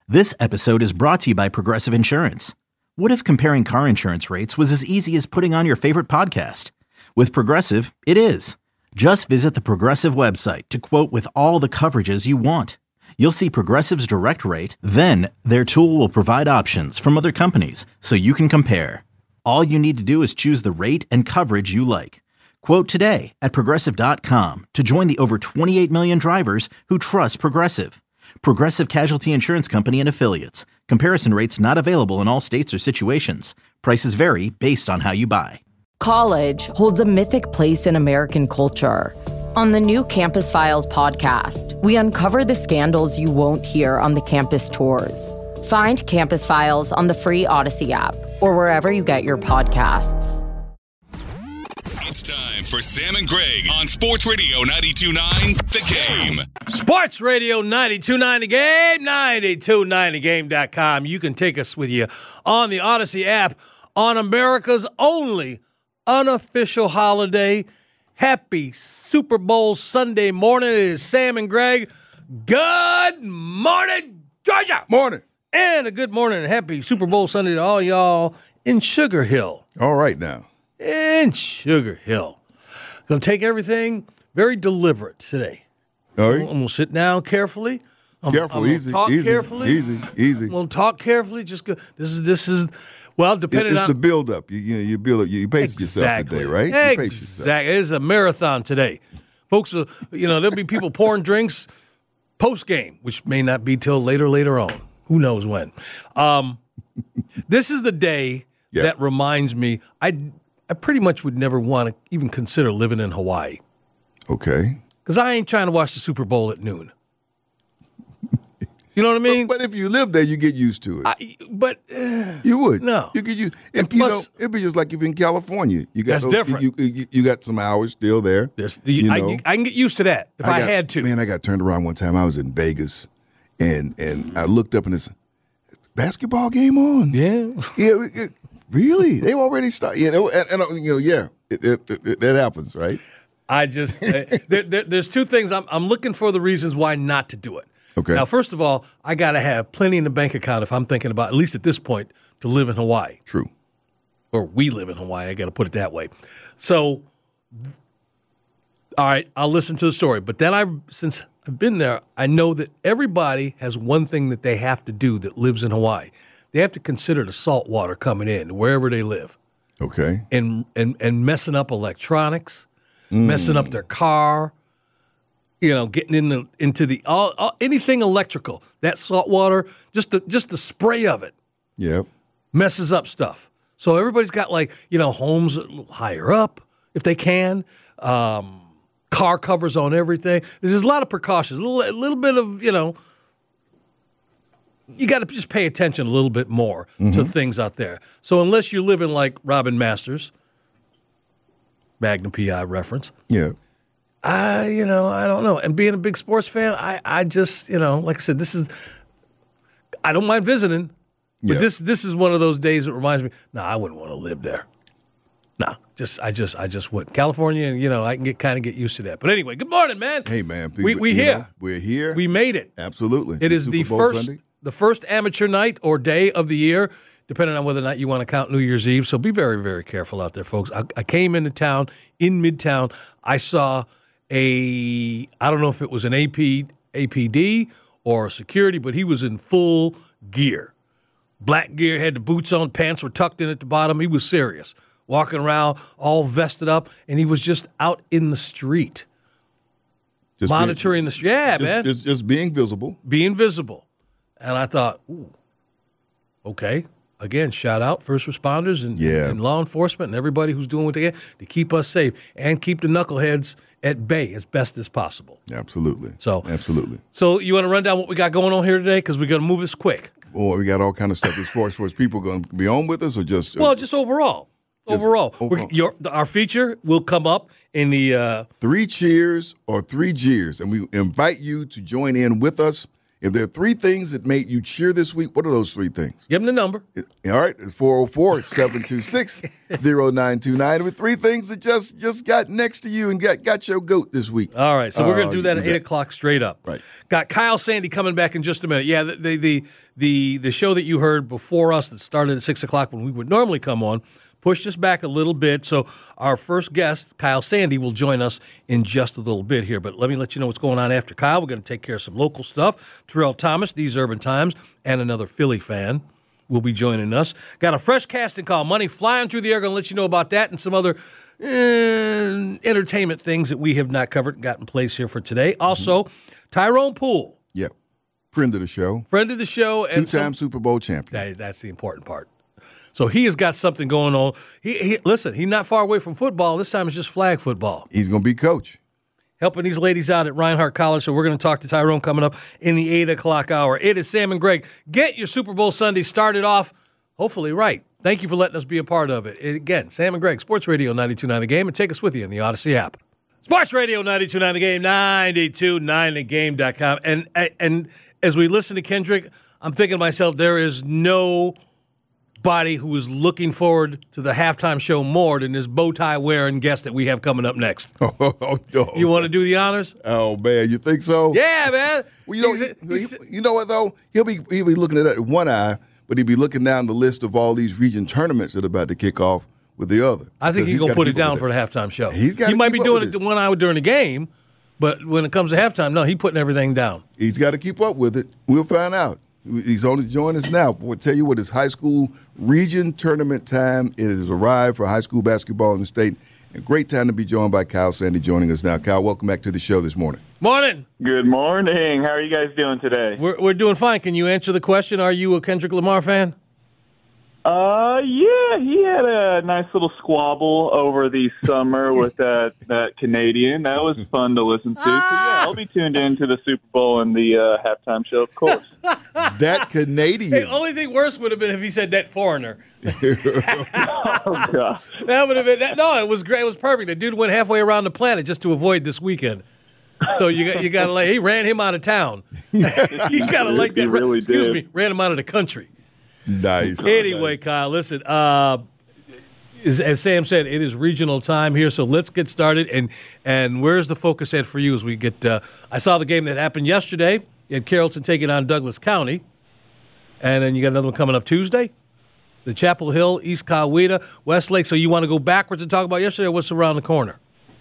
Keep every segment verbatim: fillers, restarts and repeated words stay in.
This episode is brought to you by Progressive Insurance. What if comparing car insurance rates was as easy as putting on your favorite podcast? With Progressive, it is. Just visit the Progressive website to quote with all the coverages you want. You'll see Progressive's direct rate, then their tool will provide options from other companies so you can compare. All you need to do is choose the rate and coverage you like. Quote today at progressive dot com to join the over twenty-eight million drivers who trust Progressive. Progressive Casualty Insurance Company and Affiliates. Comparison rates not available in all states or situations. Prices vary based on how you buy. College holds a mythic place in American culture. On the new Campus Files podcast, we uncover the scandals you won't hear on the campus tours. Find Campus Files on the free Odyssey app or wherever you get your podcasts. It's time for Sam and Greg on Sports Radio ninety-two point nine The Game. Sports Radio ninety-two point nine The Game, ninety-two point nine the game dot com. You can take us with you on the Odyssey app on America's only unofficial holiday. Happy Super Bowl Sunday morning. It is Sam and Greg. Good morning, Georgia. Morning. And a good morning and happy Super Bowl Sunday to all y'all in Sugar Hill. All right now. In Sugar Hill. Going to take everything very deliberate today. All right. I'm going to sit down carefully. I'm, Careful, I'm easy, talk easy, carefully. easy, easy. I'm going to talk carefully. Just go. This is this is well, depending it's on the build up. You you, you build up. You, you pace exactly. yourself today, right? You pace yourself. Exactly. It is a marathon today, folks. Uh, you know there'll be people pouring drinks post game, which may not be till later later on. Who knows when? Um, this is the day yeah. that reminds me. I I pretty much would never want to even consider living in Hawaii. Okay. Because I ain't trying to watch the Super Bowl at noon. You know what I mean? But, but if you live there, you get used to it. I, but uh, you would. No. You get used. And And, you plus- know, it'd be just like if in California. You got That's those, different. You, you, you got some hours still there. there's the, you I, know. I can get used to that if I, got- had to. Man, I got turned around one time. I was in Vegas, and and I looked up and it's basketball game on. Yeah. Yeah. It, it, really? They already started. You know, and, and you know, yeah, it, it, it, it, that happens, right? I just uh, there, there, there's two things I'm I'm looking for the reasons why not to do it. Okay. Now, first of all, I got to have plenty in the bank account if I'm thinking about, at least at this point, to live in Hawaii. True. Or we live in Hawaii. I got to put it that way. So, all right, I'll listen to the story. But then I, since I've been there, I know that everybody has one thing that they have to do that lives in Hawaii. They have to consider the salt water coming in wherever they live. Okay. And and and messing up electronics, mm. messing up their car, you know, getting in the, into the all, all, anything electrical. That salt water, just the just the spray of it, Yep. messes up stuff. So everybody's got like you know homes a little higher up if they can, um, car covers on everything. There's a lot of precautions, a little, a little bit of you know. You got to just pay attention a little bit more mm-hmm. to things out there. So unless you live in like Robin Masters, Magnum P I reference. Yeah. I, you know, I don't know. And being a big sports fan, I, I just, you know, like I said, this is, I don't mind visiting, but Yeah. this, this is one of those days that reminds me, no, nah, I wouldn't want to live there. No, just, I just, I just wouldn't. California, you know, I can get kind of get used to that. But anyway, good morning, man. Hey, man. We, we you here. know, we're here. We made it. Absolutely. It is Super the Bowl first, Sunday. the first amateur night or day of the year, depending on whether or not you want to count New Year's Eve. So be very, very careful out there, folks. I, I came into town, in Midtown. I saw a, I don't know if it was an A P, A P D or security, but he was in full gear. Black gear, had the boots on, pants were tucked in at the bottom. He was serious. Walking around all vested up, and he was just out in the street. Just monitoring being, the street. Yeah, just, man. Just, just being visible. Being visible. And I thought, ooh, okay. Again, shout out first responders and, Yeah. and law enforcement and everybody who's doing what they can to keep us safe and keep the knuckleheads at bay as best as possible. Absolutely. So, Absolutely. So you want to run down what we got going on here today? Because we're going to move this quick. Or we got all kind of stuff as far as, far as people going to be on with us or just? Well, just overall. Just Overall. overall. We're, your, our feature will come up in the uh, Three cheers or three jeers. And we invite you to join in with us If there are three things that made you cheer this week, what are those three things? Give them the number. All right, it's four oh four, seven two six, oh nine two nine with three things that just just got next to you and got, got your goat this week. All right, so we're going Uh, to do that you at do eight that. o'clock straight up. Right. Got Kyle Sandy coming back in just a minute. Yeah, the the the the, the show that you heard before us that started at six o'clock when we would normally come on pushed us back a little bit. So our first guest, Kyle Sandy, will join us in just a little bit here. But let me let you know what's going on after Kyle. We're going to take care of some local stuff. Terrell Thomas, These Urban Times, and another Philly fan will be joining us. Got a fresh casting call. Money flying through the air. Going to let you know about that and some other uh, entertainment things that we have not covered and got in place here for today. Also, mm-hmm. Tyrone Poole. Yep. Friend of the show. Friend of the show. And Two-time some, Super Bowl champion. that, that's the important part. So he has got something going on. He, he Listen, he's not far away from football. This time it's just flag football. He's going to be coach. Helping these ladies out at Reinhardt College. So we're going to talk to Tyrone coming up in the eight o'clock hour. It is Sam and Greg. Get your Super Bowl Sunday started off, hopefully right. Thank you for letting us be a part of it. Again, Sam and Greg, Sports Radio ninety-two point nine The Game, and take us with you in the Odyssey app. Sports Radio ninety-two point nine The Game, ninety-two point nine the game dot com. And, and as we listen to Kendrick, I'm thinking to myself, there is no body who is looking forward to the halftime show more than this bow tie wearing guest that we have coming up next. Oh, no. You want to do the honors? Oh, man, you think so? Yeah, man. Well, you know, he, he, you know what though? He'll be he'll be looking at it with one eye, but he'll be looking down the list of all these region tournaments that are about to kick off with the other. I think he's, he's gonna put it down for the halftime show. He's got. He might be doing it this. one hour during the game, but when it comes to halftime, no, he's putting everything down. He's got to keep up with it. We'll find out. He's only joined us now. We'll tell you what, it's high school region tournament time. It has arrived for high school basketball in the state. A great time to be joined by Kyle Sandy joining us now. Kyle, welcome back to the show this morning. Morning. Good morning. How are you guys doing today? We're we're doing fine. Can you answer the question? Are you a Kendrick Lamar fan? Uh, yeah, he had a nice little squabble over the summer with that, that Canadian. That was fun to listen to. So, yeah, I'll be tuned in to the Super Bowl and the uh, halftime show, of course. That Canadian. The only thing worse would have been if he said that foreigner. Oh, God. That would have been that, no. It was great. It was perfect. The dude went halfway around the planet just to avoid this weekend. So you got you got to like he ran him out of town. You got to like that. He really Excuse did. me, ran him out of the country. Nice. Anyway, nice. Kyle, listen. Uh, as, as Sam said, it is regional time here, so let's get started. And and where's the focus at for you as we get? Uh, I saw the game that happened yesterday. You had Carrollton taking on Douglas County, and then you got another one coming up Tuesday. The Chapel Hill, East Coweta, Westlake. So you want to go backwards and talk about yesterday, or what's around the corner?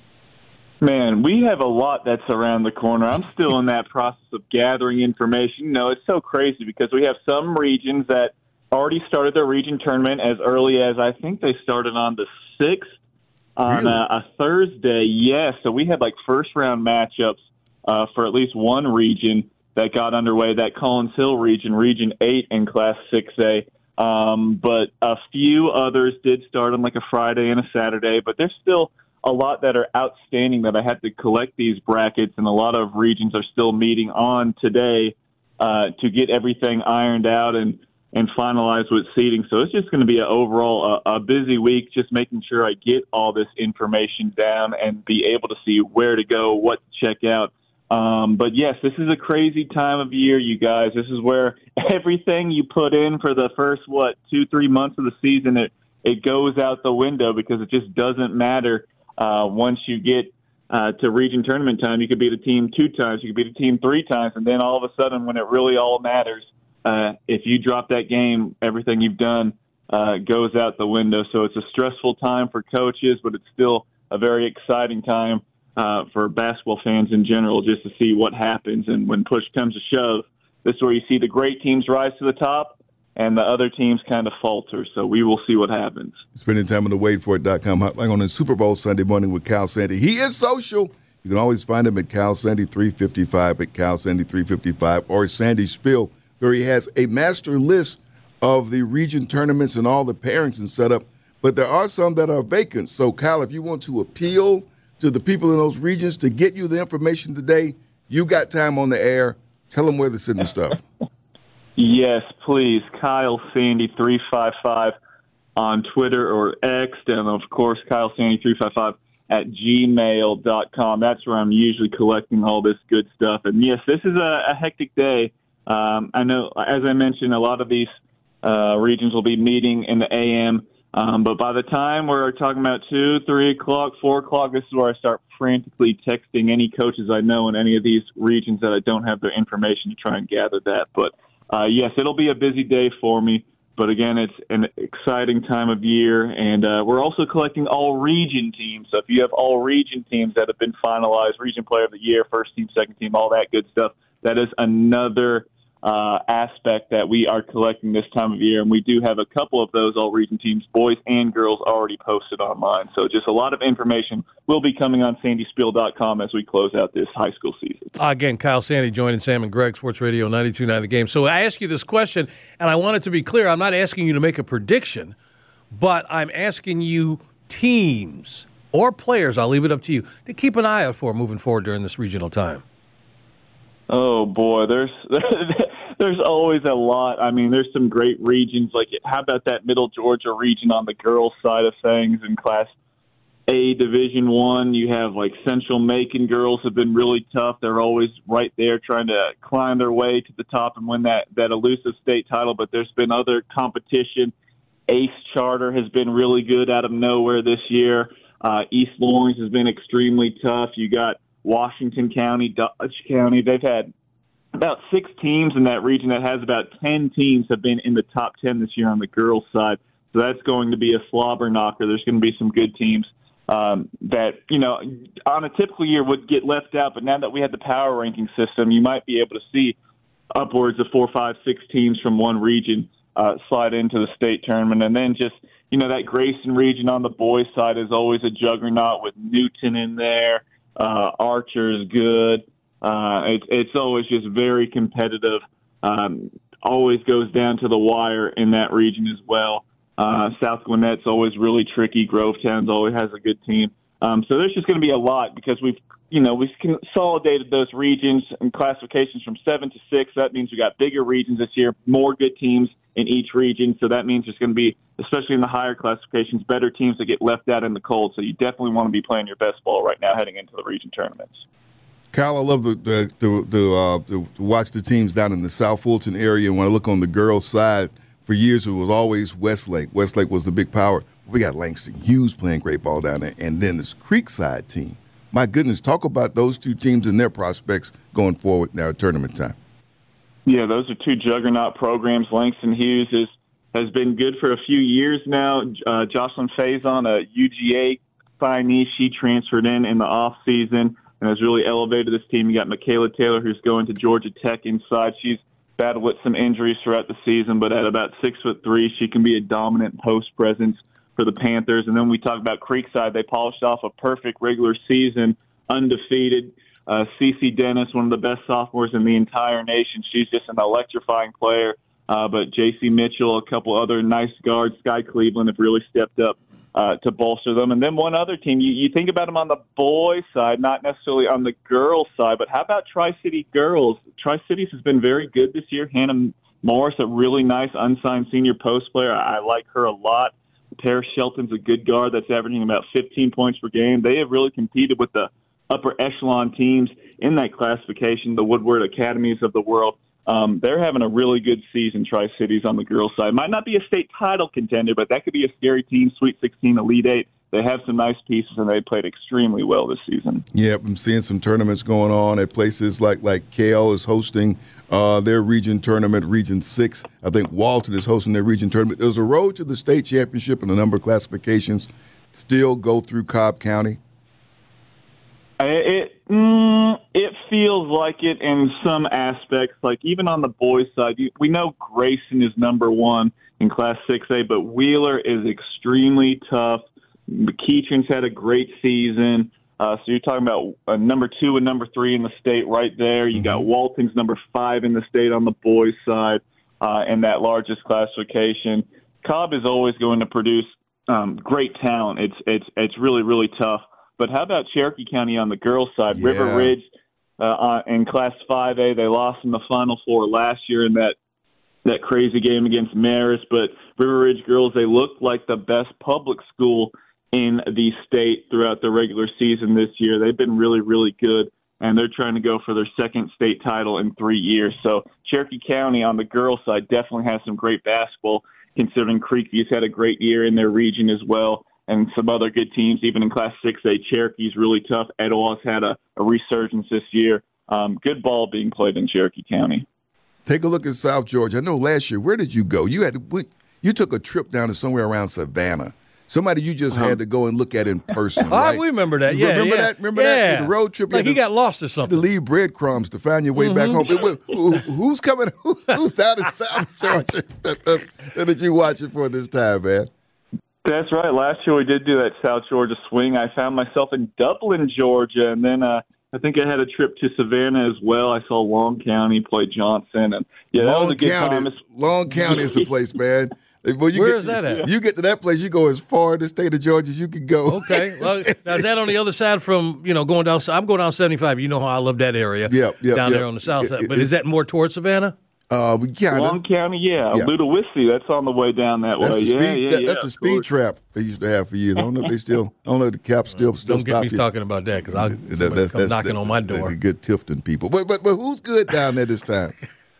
Man, we have a lot that's around the corner. I'm still in that process of gathering information. You know, it's so crazy because we have some regions that already started their region tournament as early as I think they started on the sixth on Really? a, a Thursday. Yeah, so we had like first round matchups uh, for at least one region that got underway, that Collins Hill region, Region eight in Class six A. Um, but a few others did start on like a Friday and a Saturday, but there's still a lot that are outstanding that I had to collect these brackets, and a lot of regions are still meeting on today uh, to get everything ironed out and and finalized with seating. So it's just going to be an overall uh, a busy week, just making sure I get all this information down and be able to see where to go, what to check out. Um, but yes, this is a crazy time of year, you guys. This is where everything you put in for the first, what, two, three months of the season, it, it goes out the window because it just doesn't matter. Uh, once you get uh, to region tournament time, you could beat a team two times, you could beat a team three times, and then all of a sudden when it really all matters, Uh, if you drop that game, everything you've done uh, goes out the window. So it's a stressful time for coaches, but it's still a very exciting time uh, for basketball fans in general just to see what happens. And when push comes to shove, this is where you see the great teams rise to the top and the other teams kind of falter. So we will see what happens. Spending time on the wait for it dot com hotline on the Super Bowl Sunday morning with Kyle Sandy. He is social. You can always find him at Cal Sandy three fifty-five, at Cal Sandy three fifty-five, or Sandy Spill, where he has a master list of the region tournaments and all the pairings and setup, but there are some that are vacant. So, Kyle, if you want to appeal to the people in those regions to get you the information today, you got time on the air. Tell them where to send the stuff. Yes, please. Kyle Sandy three fifty-five on Twitter or X, and of course, Kyle Sandy three fifty-five at gmail dot com. That's where I'm usually collecting all this good stuff. And yes, this is a, a hectic day Um, I know, as I mentioned, a lot of these uh, regions will be meeting in the A M, um, but by the time we're talking about two, three o'clock, four o'clock, this is where I start frantically texting any coaches I know in any of these regions that I don't have their information to try and gather that. But, uh, yes, it'll be a busy day for me. But, again, it's an exciting time of year, and uh, we're also collecting all-region teams. So if you have all-region teams that have been finalized, Region Player of the Year, first team, second team, all that good stuff, that is another uh, aspect that we are collecting this time of year. And we do have a couple of those all-region teams, boys and girls, already posted online. So just a lot of information will be coming on sandy spiel dot com as we close out this high school season. Again, Kyle Sandy joining Sam and Greg, Sports Radio ninety-two point nine The Game. So I ask you this question, and I want it to be clear. I'm not asking you to make a prediction, but I'm asking you teams or players, I'll leave it up to you, to keep an eye out for moving forward during this regional time. Oh, boy, there's there's always a lot. I mean, there's some great regions. Like, how about that Middle Georgia region on the girls' side of things in Class A Division One? You have, like, Central Macon girls have been really tough. They're always right there trying to climb their way to the top and win that, that elusive state title. But there's been other competition. Ace Charter has been really good out of nowhere this year. Uh, East Lawrence has been extremely tough. You got Washington County, Dutch County. They've had about six teams in that region that has about ten teams have been in the top ten this year on the girls' side. So that's going to be a slobber knocker. There's going to be some good teams um, that, you know, on a typical year would get left out. But now that we have the power ranking system, you might be able to see upwards of four, five, six teams from one region uh, slide into the state tournament. And then just, you know, that Grayson region on the boys' side is always a juggernaut with Newton in there. Uh, Archer is good. Uh, it, it's always just very competitive. Um, always goes down to the wire in that region as well. Uh, South Gwinnett's always really tricky. Grovetown's always has a good team. Um, so there's just going to be a lot because we've, you know, we've consolidated those regions and classifications from seven to six. That means we got bigger regions this year, more good teams in each region. So that means there's going to be, especially in the higher classifications, better teams that get left out in the cold. So you definitely want to be playing your best ball right now heading into the region tournaments. Kyle, I love the, the, the, the, uh, to, to watch the teams down in the South Fulton area. When I look on the girls' side, for years it was always Westlake. Westlake was the big power. We got Langston Hughes playing great ball down there, and then this Creekside team. My goodness, talk about those two teams and their prospects going forward now at tournament time. Yeah, those are two juggernaut programs. Langston Hughes is, has been good for a few years now. Uh, Jocelyn Faison, a U G A signee, she transferred in in the offseason and has really elevated this team. You got Michaela Taylor, who's going to Georgia Tech inside. She's battled with some injuries throughout the season, but at about six foot three, she can be a dominant post presence for the Panthers. And then we talk about Creekside. They polished off a perfect regular season, undefeated. Uh, Cece Dennis, one of the best sophomores in the entire nation. She's just an electrifying player. Uh, but J C Mitchell, a couple other nice guards, Sky Cleveland have really stepped up uh, to bolster them. And then one other team, you, you think about them on the boys' side, not necessarily on the girls' side, but how about Tri-City girls? Tri-Cities has been very good this year. Hannah Morris, a really nice unsigned senior post player. I like her a lot. Paris Shelton's a good guard that's averaging about fifteen points per game. They have really competed with the upper echelon teams in that classification, the Woodward Academies of the world. Um, they're having a really good season, Tri-Cities on the girls' side. Might not be a state title contender, but that could be a scary team, Sweet sixteen, Elite Eight. They have some nice pieces, and they played extremely well this season. Yep, I'm seeing some tournaments going on at places like like Kale is hosting uh, their region tournament, Region six. I think Walton is hosting their region tournament. There's a road to the state championship and a number of classifications still go through Cobb County. It mm, it feels like it in some aspects. Like even on the boys' side, you, we know Grayson is number one in Class six A, but Wheeler is extremely tough. McEachern's had a great season. Uh, so you're talking about uh, number two and number three in the state right there. You mm-hmm. got Walton's number five in the state on the boys' side uh, in that largest classification. Cobb is always going to produce um, great talent. It's it's it's really, really tough. But how about Cherokee County on the girls' side? Yeah. River Ridge uh, in Class five A, they lost in the Final Four last year in that that crazy game against Marist. But River Ridge girls, they looked like the best public school in the state throughout the regular season this year. They've been really, really good. and they're trying to go for their second state title in three years. So Cherokee County on the girls' side definitely has some great basketball, considering Creekview's had a great year in their region as well, and some other good teams, even in Class six A. Cherokee's really tough. Etowah's had a, a resurgence this year. Um, good ball being played in Cherokee County. Take a look at South Georgia. I know last year, where did you go? You had you took a trip down to somewhere around Savannah. Somebody you just uh-huh. had to go and look at in person, right? Oh, we remember that. Yeah, remember yeah. that? Remember yeah. that? The road trip. Like he to, got lost or something. To leave breadcrumbs to find your way mm-hmm. back home. It, who, who's coming? Who, who's down in South Georgia that, that's, that you watching for this time, man? That's right. Last year we did do that South Georgia swing. I found myself in Dublin, Georgia, and then uh, I think I had a trip to Savannah as well. I saw Long County play Johnson, and yeah, that Long was a good County, time. Long County is the place, man. Well, you Where get, is that at? You get to that place, you go as far in the state of Georgia as you can go. Okay. Well, now is that on the other side from, you know, going down? I'm going down seventy-five. You know how I love that area. Yeah, yeah. Down yep. there on the south side. It, but is that more towards Savannah? Uh, we kind of. Long County, yeah. yeah. Ludowici, that's on the way down that that's way. The speed, yeah, yeah, that, yeah. That's the speed trap they used to have for years. I don't know if they still. I don't know if the Caps still still Don't get stop me you. talking about that because I'll that, that's, come knocking that, on my door. The good Tifton people. But but but who's good down there this time?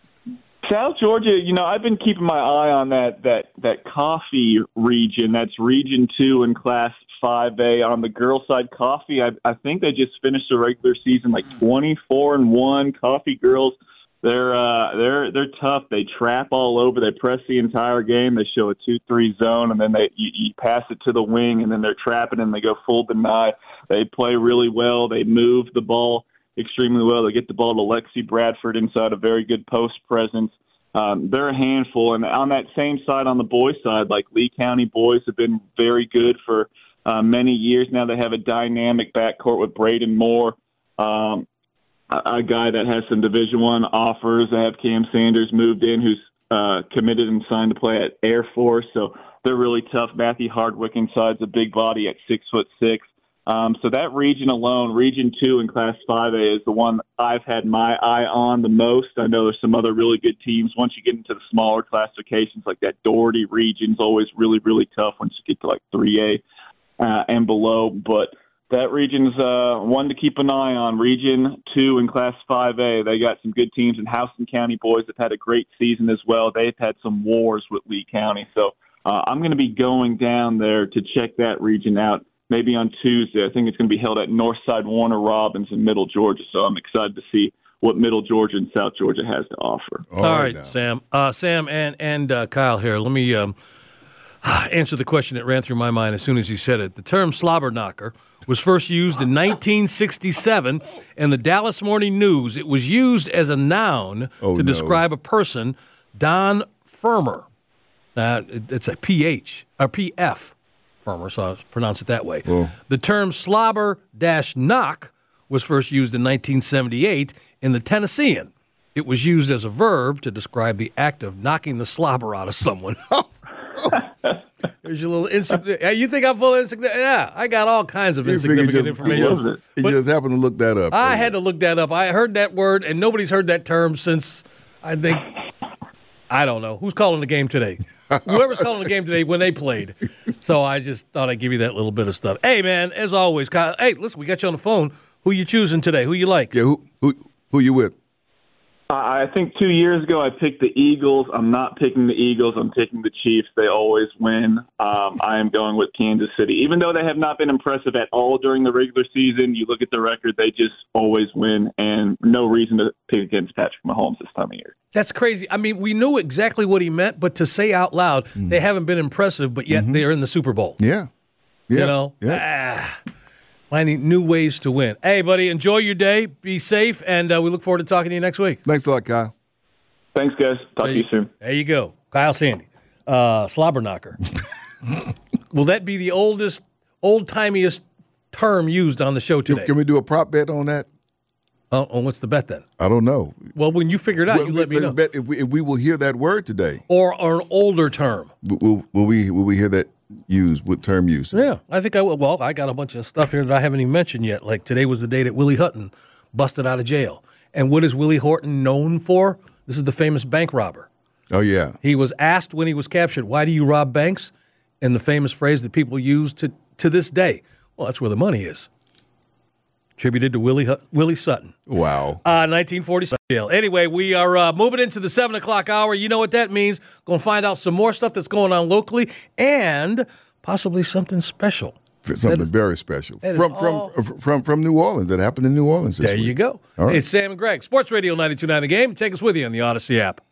South Georgia, you know, I've been keeping my eye on that that that coffee region. That's Region Two in Class five A. On the girls' side, coffee. I, I think they just finished the regular season like twenty-four and one. Coffee girls, they're uh, they're they're tough. They trap all over. They press the entire game. They show a two three zone, and then they you, you pass it to the wing, and then they're trapping, and they go full deny. They play really well. They move the ball extremely well. They get the ball to Lexi Bradford inside a very good post presence. Um, they're a handful. And on that same side, on the boys' side, like Lee County boys have been very good for uh, many years now. They have a dynamic backcourt with Braden Moore, um, a, a guy that has some Division One offers. They have Cam Sanders moved in, who's uh, committed and signed to play at Air Force. So they're really tough. Matthew Hardwick inside's a big body at six foot six. Um, so that region alone, Region two in Class five A, is the one I've had my eye on the most. I know there's some other really good teams. Once you get into the smaller classifications, like that Doherty region is always really, really tough once you get to like three A uh, and below. But that region's uh, one to keep an eye on. Region two in Class five A, they got some good teams, and Houston County boys have had a great season as well. They've had some wars with Lee County. So uh, I'm going to be going down there to check that region out. Maybe on Tuesday. I think it's going to be held at Northside Warner Robins in Middle Georgia. So I'm excited to see what Middle Georgia and South Georgia has to offer. All, All right, right, Sam. Uh, Sam and and uh, Kyle here. Let me um, answer the question that ran through my mind as soon as you said it. The term slobber knocker was first used in nineteen sixty-seven in the Dallas Morning News. It was used as a noun oh, to no. describe a person, Don Firmer. Uh, it, it's a P H or P F. Firmer, so I'll pronounce it that way. Well. The term slobber-knock was first used in nineteen seventy-eight in the Tennessean. It was used as a verb to describe the act of knocking the slobber out of someone. There's your little insignificant. You think I'm full of insignificant? Yeah, I got all kinds of You insignificant just, information. You just, you just happened to look that up. I had to look that up. I heard that word, and nobody's heard that term since, I think, I don't know. Who's calling the game today? Whoever's calling the game today when they played. So I just thought I'd give you that little bit of stuff. Hey, man, as always, Kyle, hey, listen, we got you on the phone. Who you choosing today? Who you like? Yeah, who who who you with? I think two years ago I picked the Eagles. I'm not picking the Eagles. I'm picking the Chiefs. They always win. Um, I am going with Kansas City. Even though they have not been impressive at all during the regular season, you look at the record, they just always win, and no reason to pick against Patrick Mahomes this time of year. That's crazy. I mean, we knew exactly what he meant, but to say out loud, mm. they haven't been impressive, but yet mm-hmm. they're in the Super Bowl. Yeah. yeah. You know? Yeah. Ah. Finding new ways to win. Hey, buddy, enjoy your day. Be safe, and uh, we look forward to talking to you next week. Thanks a lot, Kyle. Thanks, guys. Talk there to you soon. There you go. Kyle Sandy, uh, slobber knocker. Will that be the oldest, old-timiest term used on the show today? Can, can we do a prop bet on that? Oh, oh, what's the bet then? I don't know. Well, when you figure it out, well, you let me know. Bet if we, if we will hear that word today. Or, or an older term. Will, will, we, will we hear that used, with term use? Yeah, I think I will. Well, I got a bunch of stuff here that I haven't even mentioned yet. Like today was the day that Willie Hutton busted out of jail. And what is Willie Horton known for? This is the famous bank robber. Oh, yeah. He was asked when he was captured, why do you rob banks? And the famous phrase that people use to, to this day, well, that's where the money is. attributed to Willie Willie Sutton. Wow. Uh, nineteen forty-seven. Anyway, we are uh, moving into the seven o'clock hour. You know what that means. Going to find out some more stuff that's going on locally and possibly something special. Something that, very special that from all, from from from New Orleans that happened in New Orleans this There week. you go. All right. It's Sam and Greg, Sports Radio ninety-two point nine The Game. Take us with you on the Odyssey app.